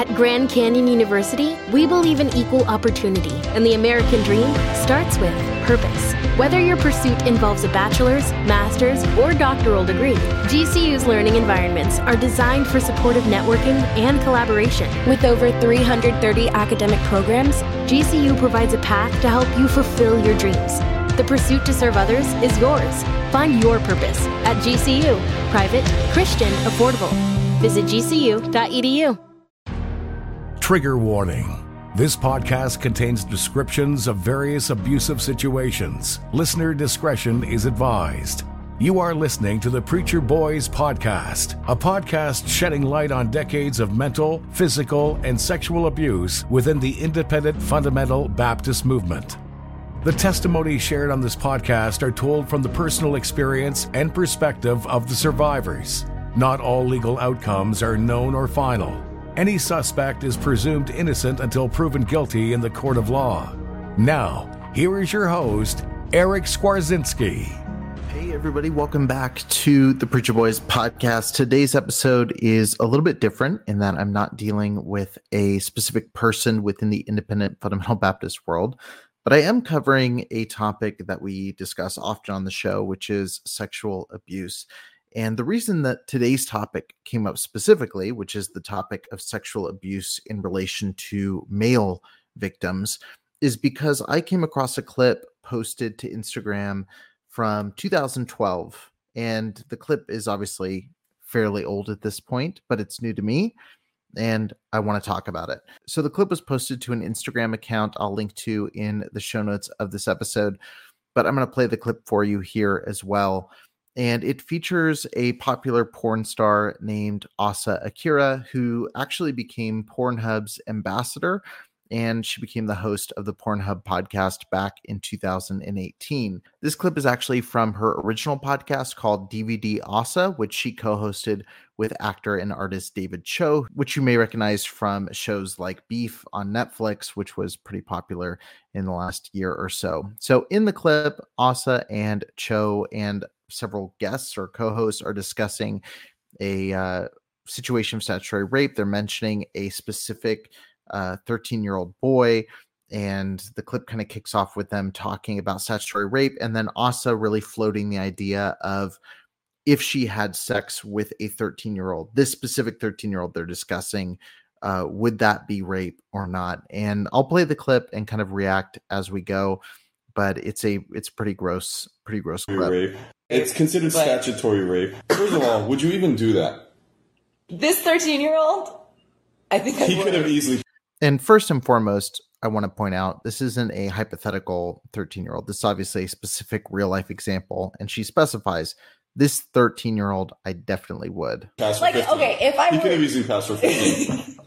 At Grand Canyon University, we believe in equal opportunity, and the American dream starts with purpose. Whether your pursuit involves a bachelor's, master's, or doctoral degree, GCU's learning environments are designed for supportive networking and collaboration. With over 330 academic programs, GCU provides a path to help you fulfill your dreams. The pursuit to serve others is yours. Find your purpose at GCU. Private, Christian, affordable. Visit gcu.edu. Trigger warning. This podcast contains descriptions of various abusive situations. Listener discretion is advised. You are listening to the Preacher Boys Podcast, a podcast shedding light on decades of mental, physical, and sexual abuse within the independent fundamental Baptist movement. The testimonies shared on this podcast are told from the personal experience and perspective of the survivors. Not all legal outcomes are known or final. Any suspect is presumed innocent until proven guilty in the court of law. Now, here is your host, Eric Skwarczynski. Hey everybody, welcome back to the Preacher Boys Podcast. Today's episode is a little bit different in that I'm not dealing with a specific person within the independent fundamental Baptist world, but I am covering a topic that we discuss often on the show, which is sexual abuse. And the reason that today's topic came up specifically, which is the topic of sexual abuse in relation to male victims, is because I came across a clip posted to Instagram from 2012. And the clip is obviously fairly old at this point, but it's new to me, and I want to talk about it. So the clip was posted to an Instagram account I'll link to in the show notes of this episode, but I'm going to play the clip for you here as well. And it features a popular porn star named Asa Akira, who actually became Pornhub's ambassador, and she became the host of the Pornhub podcast back in 2018. This clip is actually from her original podcast called DVD Asa, which she co-hosted with actor and artist David Cho, which you may recognize from shows like Beef on Netflix, which was pretty popular in the last year or so. So in the clip, Asa and Cho and several guests or co-hosts are discussing a situation of statutory rape. They're mentioning a specific 13-year-old boy, and the clip kind of kicks off with them talking about statutory rape, and then Asa really floating the idea of if she had sex with a 13-year-old, this specific 13-year-old they're discussing, would that be rape or not? And I'll play the clip and kind of react as we go, but it's pretty gross clip. Rape. It's considered statutory rape. First of all, would you even do that? This 13-year-old? I think he could have easily. And first and foremost, I want to point out this isn't a hypothetical 13-year-old. This is obviously a specific real-life example, and she specifies this 13-year-old, I definitely would. Pass for 15. Okay, if I he could have easily passed for 15.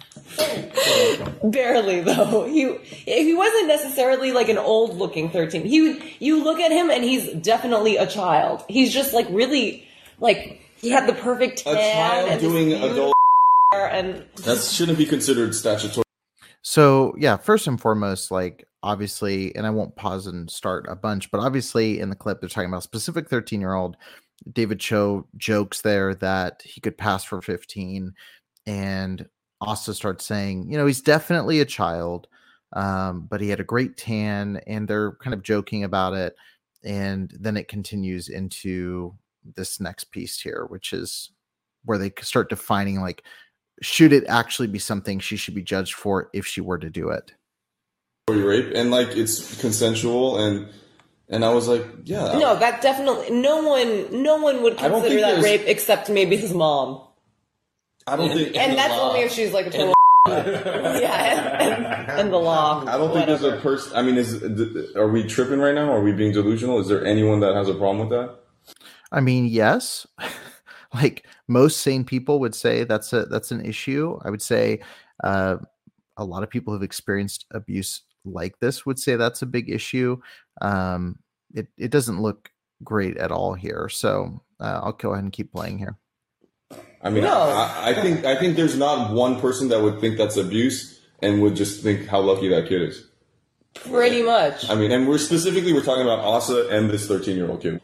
Barely though. He wasn't necessarily like an old-looking 13. You look at him and he's definitely a child. He's just like really like he had the perfect tan. A child doing adult. And that shouldn't be considered statutory. So yeah, first and foremost, like obviously, and I won't pause and start a bunch, but obviously in the clip they're talking about a specific 13-year-old. David Cho jokes there that he could pass for 15, and Asa starts saying, he's definitely a child, but he had a great tan, and they're kind of joking about it. And then it continues into this next piece here, which is where they start defining like, should it actually be something she should be judged for if she were to do it? Rape, and like it's consensual, and I was like, yeah. No, that definitely no one would consider that rape except maybe his mom. I don't think, and that's only if she's like a total. Yeah, and the law. I don't think there's a person. I mean, are we tripping right now? Are we being delusional? Is there anyone that has a problem with that? I mean, yes. Like most sane people would say that's an issue. I would say a lot of people who've experienced abuse like this would say that's a big issue. It doesn't look great at all here. So I'll go ahead and keep playing here. I mean, no. I think there's not one person that would think that's abuse and would just think how lucky that kid is. Pretty much. I mean, and we're talking about Asa and this 13-year-old kid.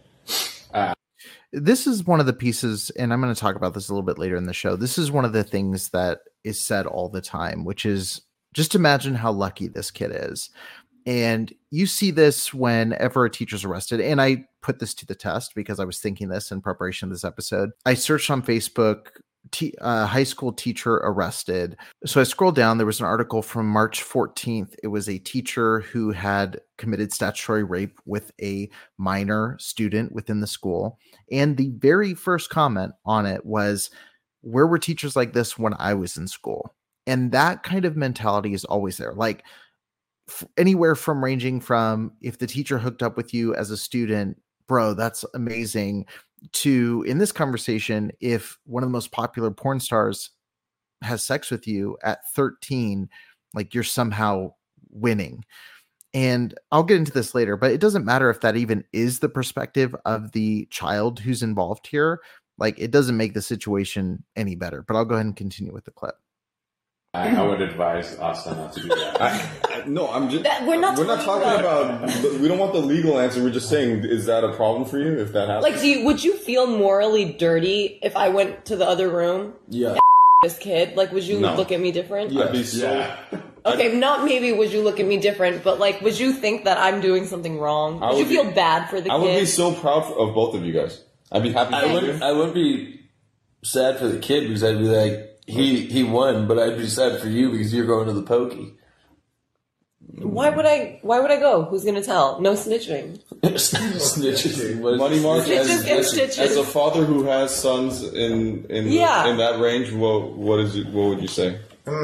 This is one of the pieces, and I'm going to talk about this a little bit later in the show. This is one of the things that is said all the time, which is just imagine how lucky this kid is. And you see this whenever a teacher's arrested. And I put this to the test because I was thinking this in preparation of this episode. I searched on Facebook, high school teacher arrested. So I scrolled down. There was an article from March 14th. It was a teacher who had committed statutory rape with a minor student within the school. And the very first comment on it was, where were teachers like this when I was in school? And that kind of mentality is always there. Like, anywhere from ranging from, if the teacher hooked up with you as a student, bro, that's amazing, to, in this conversation, if one of the most popular porn stars has sex with you at 13, like, you're somehow winning. And I'll get into this later, but it doesn't matter if that even is the perspective of the child who's involved here. Like, it doesn't make the situation any better. But I'll go ahead and continue with the clip. I would advise Austin not to do that. No, I'm just. We're not talking about. We don't want the legal answer. We're just saying, is that a problem for you if that happens? Like, would you feel morally dirty if I went to the other room? Yeah. This kid, like, would you look at me different? I'd be so. Yeah. Okay, not maybe would you look at me different, but like, would you think that I'm doing something wrong? Would you feel bad for the kid? I would be so proud of both of you guys. I'd be happy. I wouldn't be sad for the kid because I'd be like, he won, but I'd be sad for you because you're going to the pokey. Why would I go? Who's gonna tell? No snitching. Snitches. Money Mark, Snitches and stitches. as a father who has sons in that range, what would you say?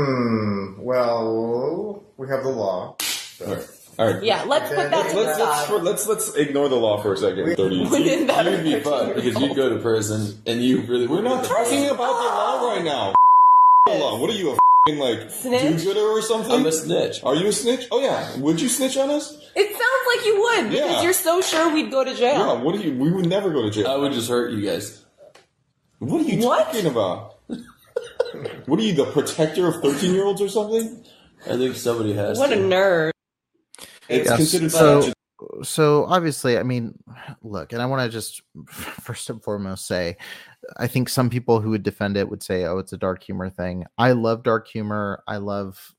Well, we have the law. So. All right. Yeah, let's put that to the side. Let's ignore the law for a second. 30. You'd be fun because you'd go to prison and you really. We're not talking about the law right now. The law. What are you, a like snitch? Do-gooder or something? I'm a snitch. Are you a snitch? Oh yeah. Would you snitch on us? It sounds like you would because you're so sure we'd go to jail. Yeah. We would never go to jail. I would just hurt you guys. What are you talking about? What are you, the protector of 13-year-olds or something? I think somebody has. What a nerd. It's considered so obviously, I mean, look, and I want to just first and foremost say, I think some people who would defend it would say, oh, it's a dark humor thing. I love dark humor. I love,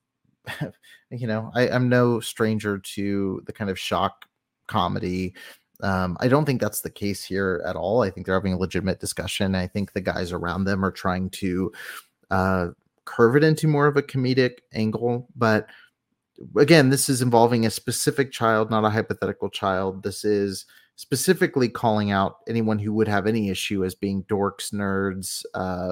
I'm no stranger to the kind of shock comedy. I don't think that's the case here at all. I think they're having a legitimate discussion. I think the guys around them are trying to curve it into more of a comedic angle. But again, this is involving a specific child, not a hypothetical child. This is specifically calling out anyone who would have any issue as being dorks, nerds,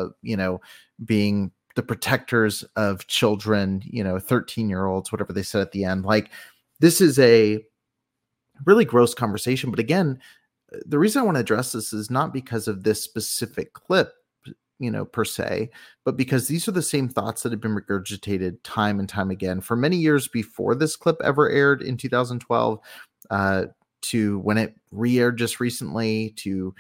being the protectors of children, 13-year-olds, whatever they said at the end. Like, this is a really gross conversation. But again, the reason I want to address this is not because of this specific clip, per se, but because these are the same thoughts that have been regurgitated time and time again for many years before this clip ever aired in 2012, to when it re-aired just recently, to,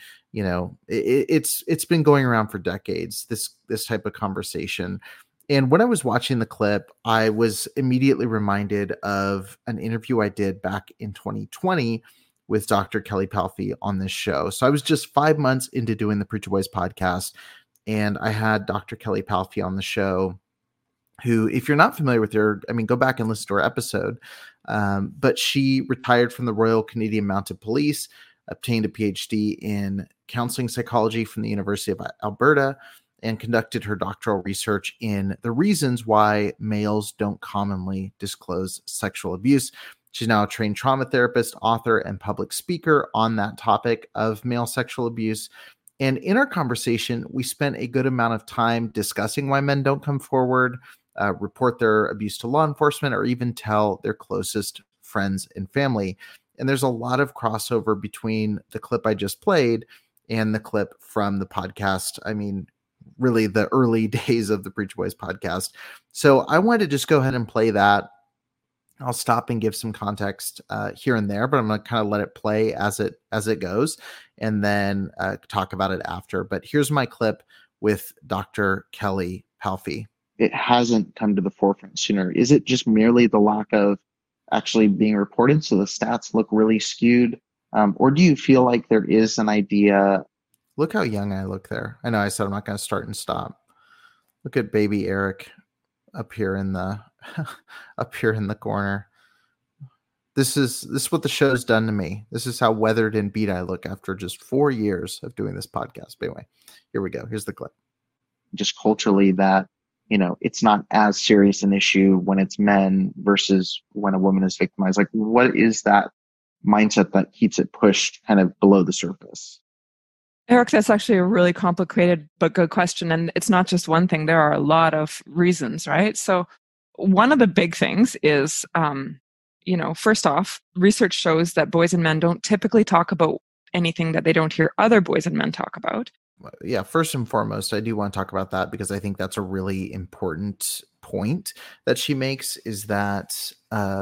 it's been going around for decades, this type of conversation. And when I was watching the clip, I was immediately reminded of an interview I did back in 2020 with Dr. Kelly Palfy on this show. So I was just 5 months into doing the Preacher Boys podcast, and I had Dr. Kelly Palfy on the show, who, if you're not familiar with her, go back and listen to her episode. But she retired from the Royal Canadian Mounted Police, obtained a PhD in counseling psychology from the University of Alberta, and conducted her doctoral research in the reasons why males don't commonly disclose sexual abuse. She's now a trained trauma therapist, author, and public speaker on that topic of male sexual abuse. And in our conversation, we spent a good amount of time discussing why men don't come forward, report their abuse to law enforcement, or even tell their closest friends and family. And there's a lot of crossover between the clip I just played and the clip from the podcast. Really the early days of the Preacher Boys podcast. So I wanted to just go ahead and play that. I'll stop and give some context here and there, but I'm going to kind of let it play as it goes, and then talk about it after. But here's my clip with Dr. Kelly Palfy. It hasn't come to the forefront sooner. Is it just merely the lack of actually being reported, so the stats look really skewed? Or do you feel like there is an idea? Look how young I look there. I know I said I'm not going to start and stop. Look at baby Eric up here in the up here in the corner. This is what the show's done to me. This is how weathered and beat I look after just 4 years of doing this podcast. But anyway, here we go. Here's the clip. Just culturally that, it's not as serious an issue when it's men versus when a woman is victimized. Like, what is that mindset that keeps it pushed kind of below the surface? Eric, that's actually a really complicated but good question. And it's not just one thing. There are a lot of reasons, right? So one of the big things is, first off, research shows that boys and men don't typically talk about anything that they don't hear other boys and men talk about. Yeah, first and foremost, I do want to talk about that because I think that's a really important point that she makes, is that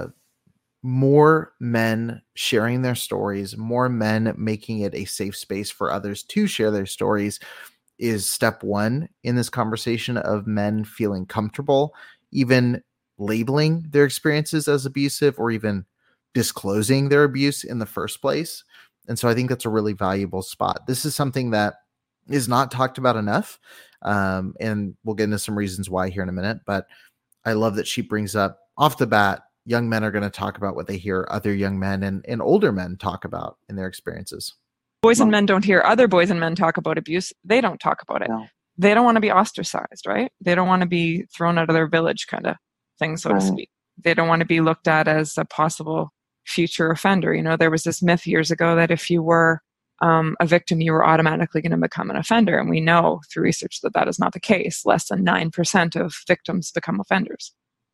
more men sharing their stories, more men making it a safe space for others to share their stories is step one in this conversation of men feeling comfortable, even labeling their experiences as abusive or even disclosing their abuse in the first place. And so I think that's a really valuable spot. This is something that is not talked about enough. And we'll get into some reasons why here in a minute, but I love that she brings up off the bat, young men are going to talk about what they hear other young men and older men talk about in their experiences. Boys and men don't hear other boys and men talk about abuse. They don't talk about it. No. They don't want to be ostracized, right? They don't want to be thrown out of their village kind of thing, so to speak. They don't want to be looked at as a possible future offender. There was this myth years ago that if you were a victim, you were automatically going to become an offender. And we know through research that that is not the case. Less than 9% of victims become offenders.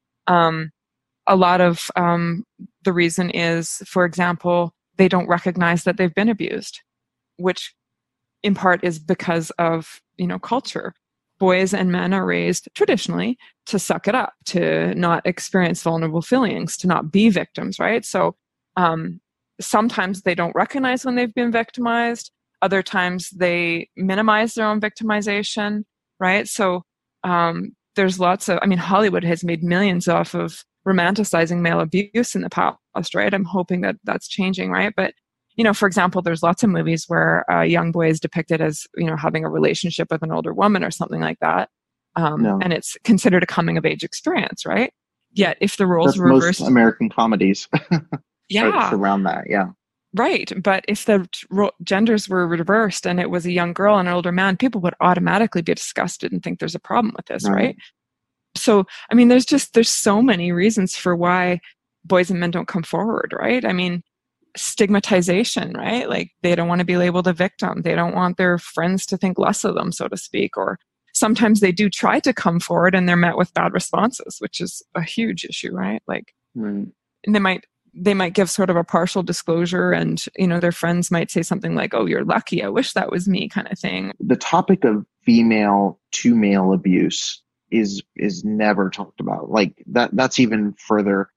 A lot of the reason is, for example, they don't recognize that they've been abused, which in part is because of, culture. Boys and men are raised traditionally to suck it up, to not experience vulnerable feelings, to not be victims, right? So sometimes they don't recognize when they've been victimized. Other times they minimize their own victimization, right? So there's lots of, Hollywood has made millions off of romanticizing male abuse in the past, right? I'm hoping that that's changing, right? But, for example, there's lots of movies where a young boy is depicted as, having a relationship with an older woman or something like that. And it's considered a coming of age experience, right? Yet if the roles were reversed. Most American comedies. Yeah. Around that, yeah. Right. But if the genders were reversed and it was a young girl and an older man, people would automatically be disgusted and think there's a problem with this, right? So, there's so many reasons for why boys and men don't come forward, right? Stigmatization, right? Like they don't want to be labeled a victim. They don't want their friends to think less of them, so to speak. Or sometimes they do try to come forward and they're met with bad responses, which is a huge issue, right? Like and they might give sort of a partial disclosure and, their friends might say something like, oh, you're lucky. I wish that was me kind of thing. The topic of female to male abuse is never talked about. Like that's even further.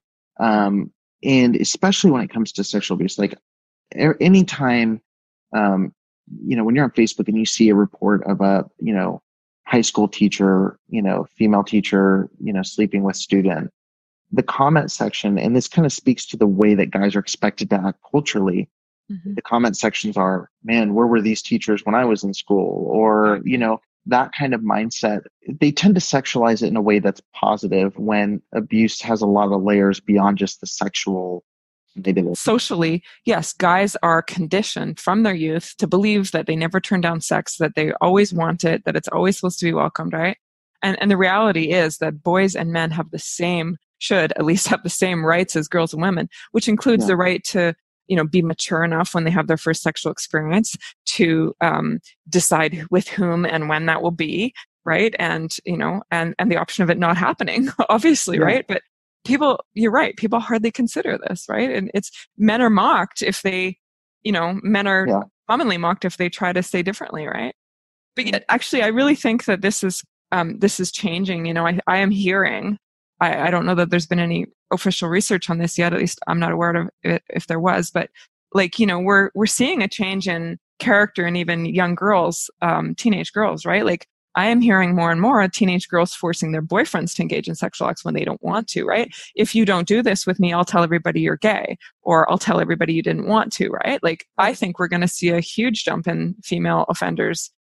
And especially when it comes to sexual abuse, like anytime, when you're on Facebook and you see a report of a, high school teacher, female teacher, sleeping with student, the comment section, and this kind of speaks to the way that guys are expected to act culturally. Mm-hmm. The comment sections are, man, where were these teachers when I was in school? Or, that kind of mindset. They tend to sexualize it in a way that's positive when abuse has a lot of layers beyond just the sexual. Socially, yes, guys are conditioned from their youth to believe that they never turn down sex, that they always want it, that it's always supposed to be welcomed, right? And the reality is that boys and men should at least have the same rights as girls and women, which includes the right to, be mature enough when they have their first sexual experience to decide with whom and when that will be, right? And, and the option of it not happening, obviously, right? But you're right, people hardly consider this, right? And men are mocked if they, men are commonly mocked if they try to say differently, right? But yet, actually, I really think that this is changing. I am hearing, I don't know that there's been any official research on this yet. At least I'm not aware of it if there was. But we're seeing a change in character in even young girls, teenage girls, right? Like I am hearing more and more teenage girls forcing their boyfriends to engage in sexual acts when they don't want to, right? If you don't do this with me, I'll tell everybody you're gay, or I'll tell everybody you didn't want to, right? Like I think we're going to see a huge jump in female offenders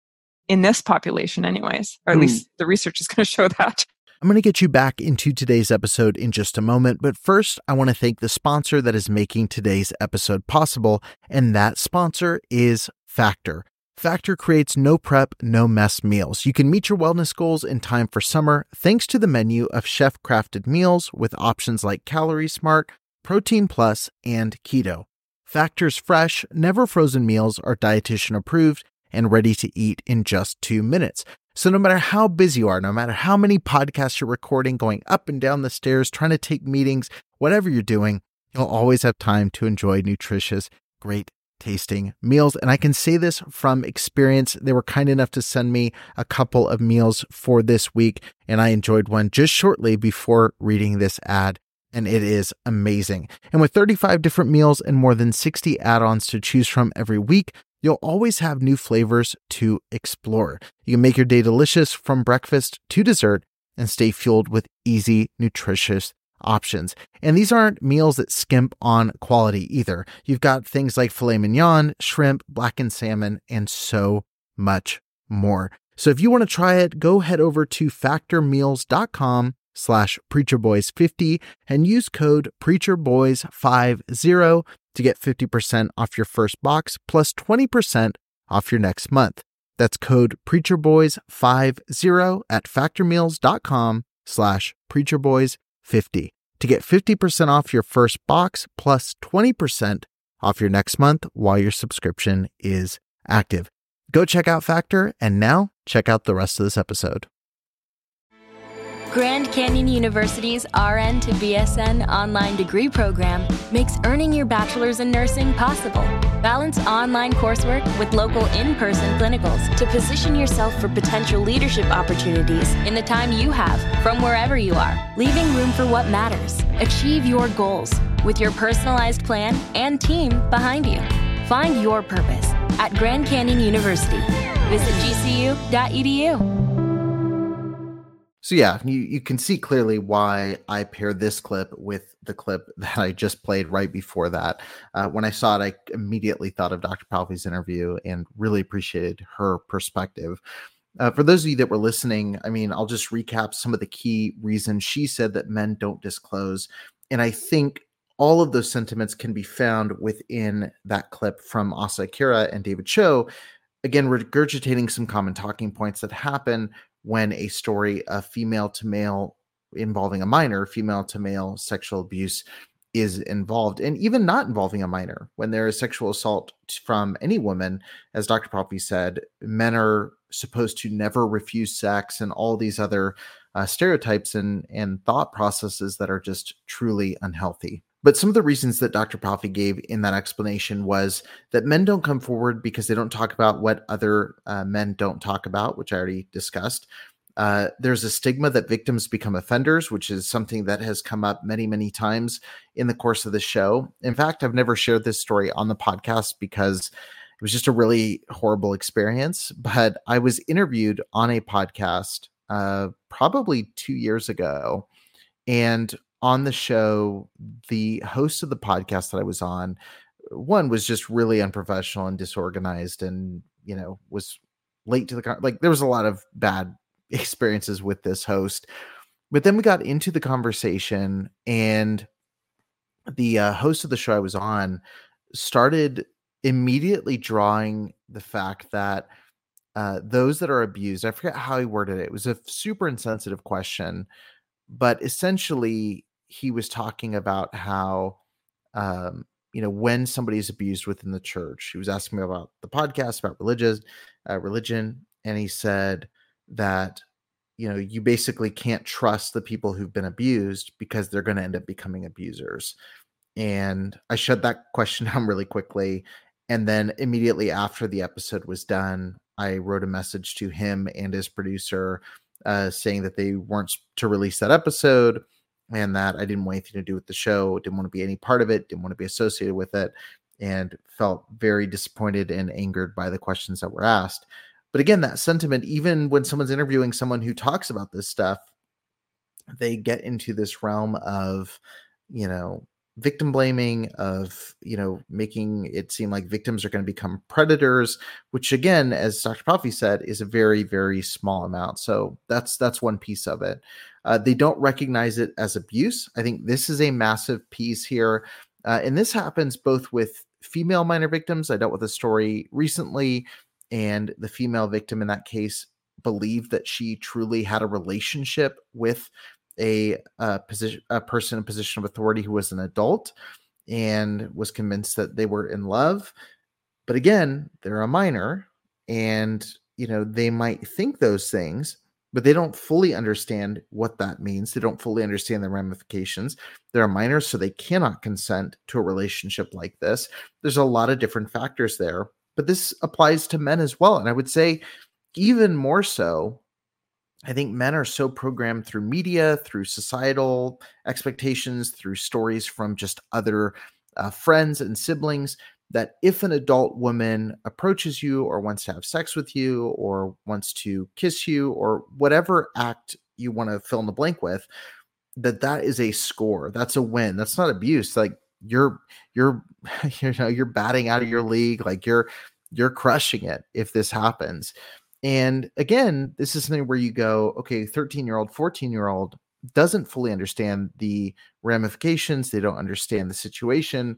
in this population anyways, or at least the research is going to show that. I'm going to get you back into today's episode in just a moment, but first I want to thank the sponsor that is making today's episode possible, and that sponsor is Factor. Factor creates no prep, no mess meals. You can meet your wellness goals in time for summer thanks to the menu of chef-crafted meals with options like Calorie Smart, Protein Plus, and Keto. Factor's fresh, never frozen meals are dietitian approved and ready to eat in just 2 minutes. So no matter how busy you are, no matter how many podcasts you're recording, going up and down the stairs, trying to take meetings, whatever you're doing, you'll always have time to enjoy nutritious, great tasting meals. And I can say this from experience. They were kind enough to send me a couple of meals for this week, and I enjoyed one just shortly before reading this ad. And it is amazing. And with 35 different meals and more than 60 add-ons to choose from every week, you'll always have new flavors to explore. You can make your day delicious from breakfast to dessert and stay fueled with easy, nutritious options. And these aren't meals that skimp on quality either. You've got things like filet mignon, shrimp, blackened salmon, and so much more. So if you want to try it, go head over to factormeals.com/preacherboys50 and use code preacherboys50 to get 50% off your first box plus 20% off your next month. That's code preacherboys50 at factormeals.com/preacherboys50 to get 50% off your first box plus 20% off your next month while your subscription is active. Go check out Factor, and now check out the rest of this episode. Grand Canyon University's RN to BSN online degree program makes earning your bachelor's in nursing possible. Balance online coursework with local in-person clinicals to position yourself for potential leadership opportunities in the time you have from wherever you are, leaving room for what matters. Achieve your goals with your personalized plan and team behind you. Find your purpose at Grand Canyon University. Visit gcu.edu. So yeah, you can see clearly why I paired this clip with the clip that I just played right before that. When I saw it, I immediately thought of Dr. Palfy's interview and really appreciated her perspective. For those of you that were listening, I mean, I'll just recap some of the key reasons she said that men don't disclose. And I think all of those sentiments can be found within that clip from Asa Akira and David Cho, again, regurgitating some common talking points that happen when a story of female to male involving a minor, female to male sexual abuse is involved, and even not involving a minor. When there is sexual assault from any woman, as Dr. Palfy said, men are supposed to never refuse sex and all these other stereotypes and thought processes that are just truly unhealthy. But some of the reasons that Dr. Palfy gave in that explanation was that men don't come forward because they don't talk about what other men don't talk about, which I already discussed. There's a stigma that victims become offenders, which is something that has come up many, many times in the course of the show. In fact, I've never shared this story on the podcast because it was just a really horrible experience. But I was interviewed on a podcast probably 2 years ago, and on the show, the host of the podcast that I was on, one was just really unprofessional and disorganized, and was late to the there was a lot of bad experiences with this host. But then we got into the conversation, and the host of the show I was on started immediately drawing the fact that those that are abused, I forget how he worded it. It was a super insensitive question, but essentially he was talking about how, when somebody is abused within the church, he was asking me about the podcast, about religion. And he said that, you basically can't trust the people who've been abused because they're going to end up becoming abusers. And I shut that question down really quickly. And then immediately after the episode was done, I wrote a message to him and his producer saying that they weren't to release that episode and that I didn't want anything to do with the show, didn't want to be any part of it, didn't want to be associated with it, and felt very disappointed and angered by the questions that were asked. But again, that sentiment, even when someone's interviewing someone who talks about this stuff, they get into this realm of, victim blaming, of, making it seem like victims are going to become predators, which again, as Dr. Puffy said, is a very, very small amount. So that's one piece of it. They don't recognize it as abuse. I think this is a massive piece here. And this happens both with female minor victims. I dealt with a story recently, and the female victim in that case believed that she truly had a relationship with a person in position of authority who was an adult, and was convinced that they were in love. But again, they're a minor, and they might think those things, but they don't fully understand what that means. They don't fully understand the ramifications. They're a minor, so they cannot consent to a relationship like this. There's a lot of different factors there, but this applies to men as well. And I would say even more so. I think men are so programmed through media, through societal expectations, through stories from just other friends and siblings, that if an adult woman approaches you or wants to have sex with you or wants to kiss you or whatever act you want to fill in the blank with, that is a score. That's a win. That's not abuse. Like you're batting out of your league. Like you're crushing it if this happens. And again, this is something where you go, okay, 13-year-old, 14-year-old doesn't fully understand the ramifications. They don't understand the situation.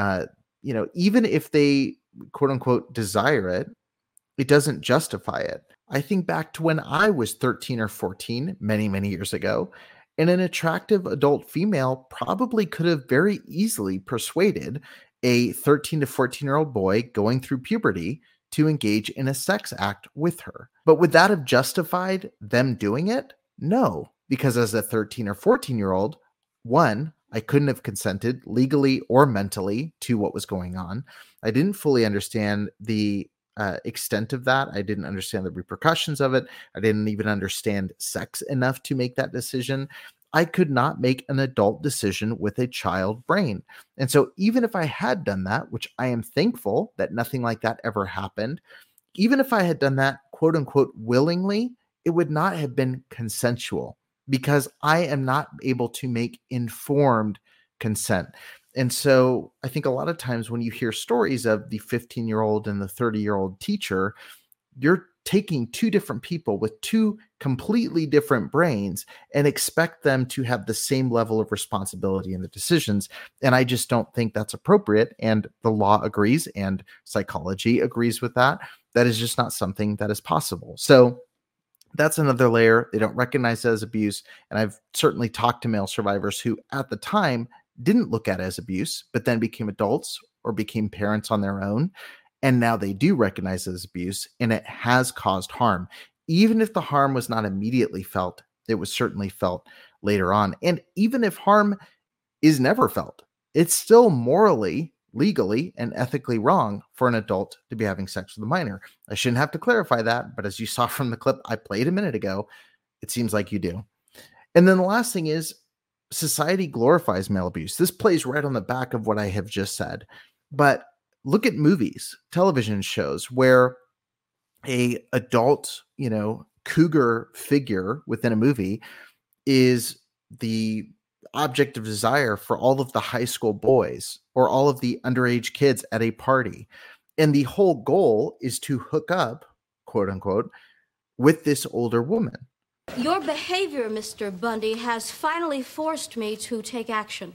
Even if they quote unquote desire it, it doesn't justify it. I think back to when I was 13 or 14, many, many years ago, and an attractive adult female probably could have very easily persuaded a 13 to 14-year-old boy going through puberty to engage in a sex act with her. But would that have justified them doing it? No, because as a 13 or 14-year-old, one, I couldn't have consented legally or mentally to what was going on. I didn't fully understand the extent of that. I didn't understand the repercussions of it. I didn't even understand sex enough to make that decision. I could not make an adult decision with a child brain. And so even if I had done that, which I am thankful that nothing like that ever happened, even if I had done that, quote unquote, willingly, it would not have been consensual because I am not able to make informed consent. And so I think a lot of times when you hear stories of the 15-year-old and the 30-year-old teacher, you're taking two different people with two completely different brains and expect them to have the same level of responsibility in the decisions. And I just don't think that's appropriate. And the law agrees and psychology agrees with that. That is just not something that is possible. So that's another layer. They don't recognize it as abuse. And I've certainly talked to male survivors who at the time didn't look at it as abuse, but then became adults or became parents on their own. And now they do recognize it as abuse, and it has caused harm. Even if the harm was not immediately felt, it was certainly felt later on. And even if harm is never felt, it's still morally, legally, and ethically wrong for an adult to be having sex with a minor. I shouldn't have to clarify that, but as you saw from the clip I played a minute ago, it seems like you do. And then the last thing is society glorifies male abuse. This plays right on the back of what I have just said. But look at movies, television shows where a adult, cougar figure within a movie is the object of desire for all of the high school boys or all of the underage kids at a party. And the whole goal is to hook up, quote unquote, with this older woman. Your behavior, Mr. Bundy, has finally forced me to take action.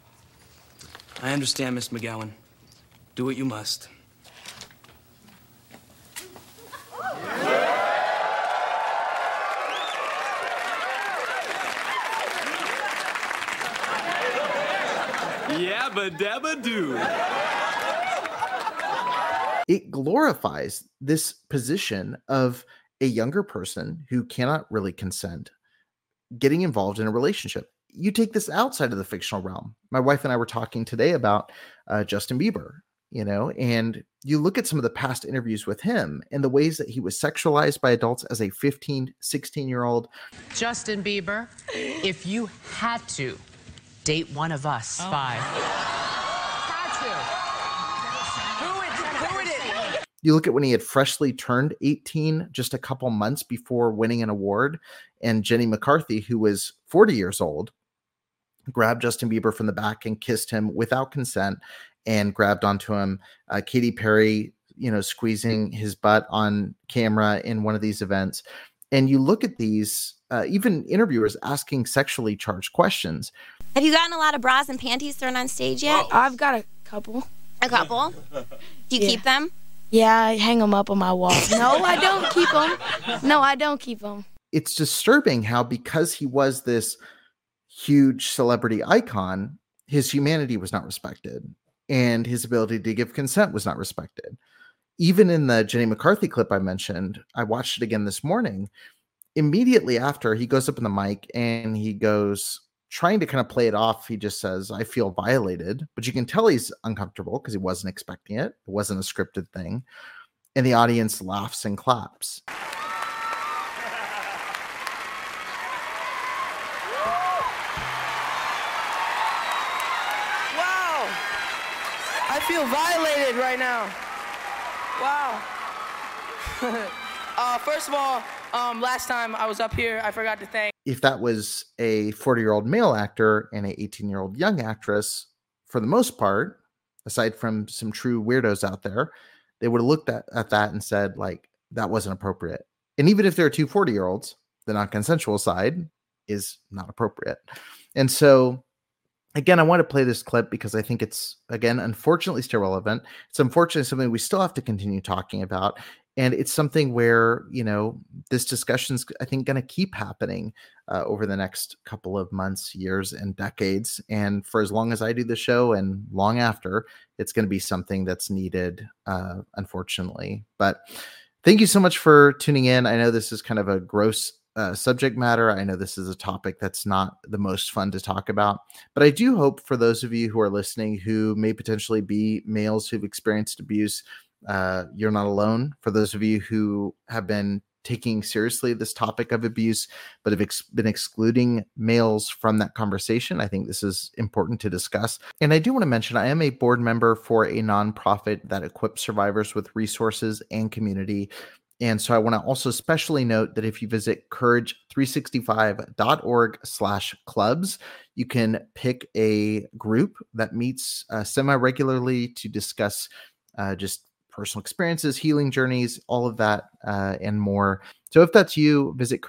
I understand, Miss McGowan. Do what you must. Yabba dabba doo. It glorifies this position of a younger person who cannot really consent getting involved in a relationship. You take this outside of the fictional realm. My wife and I were talking today about Justin Bieber, and you look at some of the past interviews with him and the ways that he was sexualized by adults as a 15, 16-year-old. Justin Bieber, if you had to date one of us five. Who would it? You look at when he had freshly turned 18, just a couple months before winning an award, and Jenny McCarthy, who was 40 years old, grabbed Justin Bieber from the back and kissed him without consent and grabbed onto him. Katy Perry, squeezing his butt on camera in one of these events. And you look at these, even interviewers asking sexually charged questions. Have you gotten a lot of bras and panties thrown on stage yet? I've got a couple. A couple? Do you keep them? Yeah, I hang them up on my wall. No, I don't keep them. No, I don't keep them. It's disturbing how, because he was this huge celebrity icon, his humanity was not respected and his ability to give consent was not respected. Even in the Jenny McCarthy clip I mentioned, I watched it again this morning. Immediately after, he goes up in the mic and he goes, trying to kind of play it off, he just says, "I feel violated," but you can tell he's uncomfortable because he wasn't expecting it. It wasn't a scripted thing. And the audience laughs and claps. Wow. I feel violated right now. Wow. First of all, last time I was up here, I forgot to thank. If that was a 40-year-old male actor and a 18-year-old young actress, for the most part, aside from some true weirdos out there, they would have looked at that and said, like, that wasn't appropriate. And even if there are two 40-year-olds, the non-consensual side is not appropriate. And so, again, I want to play this clip because I think it's, again, unfortunately still relevant. It's unfortunately something we still have to continue talking about. And it's something where, this discussion's, I think, going to keep happening over the next couple of months, years, and decades. And for as long as I do the show and long after, it's going to be something that's needed, unfortunately. But thank you so much for tuning in. I know this is kind of a gross subject matter. I know this is a topic that's not the most fun to talk about, but I do hope for those of you who are listening who may potentially be males who've experienced abuse, you're not alone. For those of you who have been taking seriously this topic of abuse, but have been excluding males from that conversation, I think this is important to discuss. And I do want to mention, I am a board member for a nonprofit that equips survivors with resources and community. And so I want to also specially note that if you visit courage365.org/clubs, you can pick a group that meets semi-regularly to discuss just personal experiences, healing journeys, all of that, and more. So if that's you, visit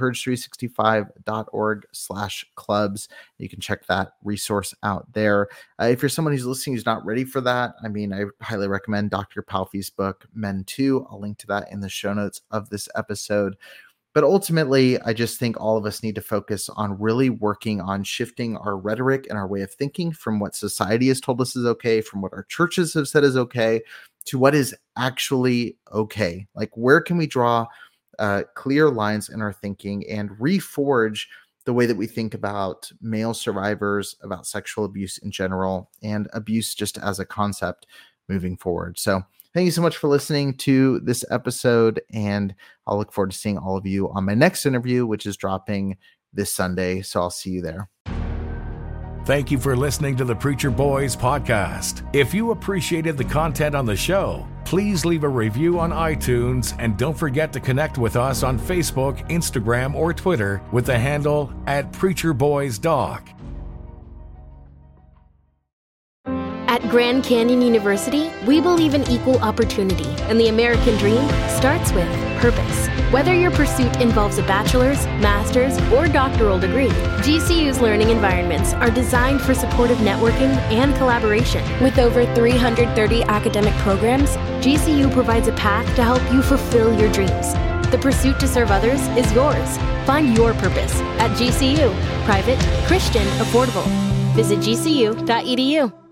courage365.org/clubs. You can check that resource out there. If you're someone who's listening who's not ready for that, I highly recommend Dr. Palfy's book, Men Too. I'll link to that in the show notes of this episode. But ultimately, I just think all of us need to focus on really working on shifting our rhetoric and our way of thinking from what society has told us is okay, from what our churches have said is okay, to what is actually okay. Like, where can we draw clear lines in our thinking and reforge the way that we think about male survivors, about sexual abuse in general, and abuse just as a concept moving forward. So thank you so much for listening to this episode, and I'll look forward to seeing all of you on my next interview, which is dropping this Sunday. So I'll see you there. Thank you for listening to the Preacher Boys podcast. If you appreciated the content on the show, please leave a review on iTunes, and don't forget to connect with us on Facebook, Instagram, or Twitter with the handle @PreacherBoysDoc. At Grand Canyon University, we believe in equal opportunity, and the American dream starts with purpose. Whether your pursuit involves a bachelor's, master's, or doctoral degree, GCU's learning environments are designed for supportive networking and collaboration. With over 330 academic programs, GCU provides a path to help you fulfill your dreams. The pursuit to serve others is yours. Find your purpose at GCU. Private, Christian, affordable. Visit gcu.edu.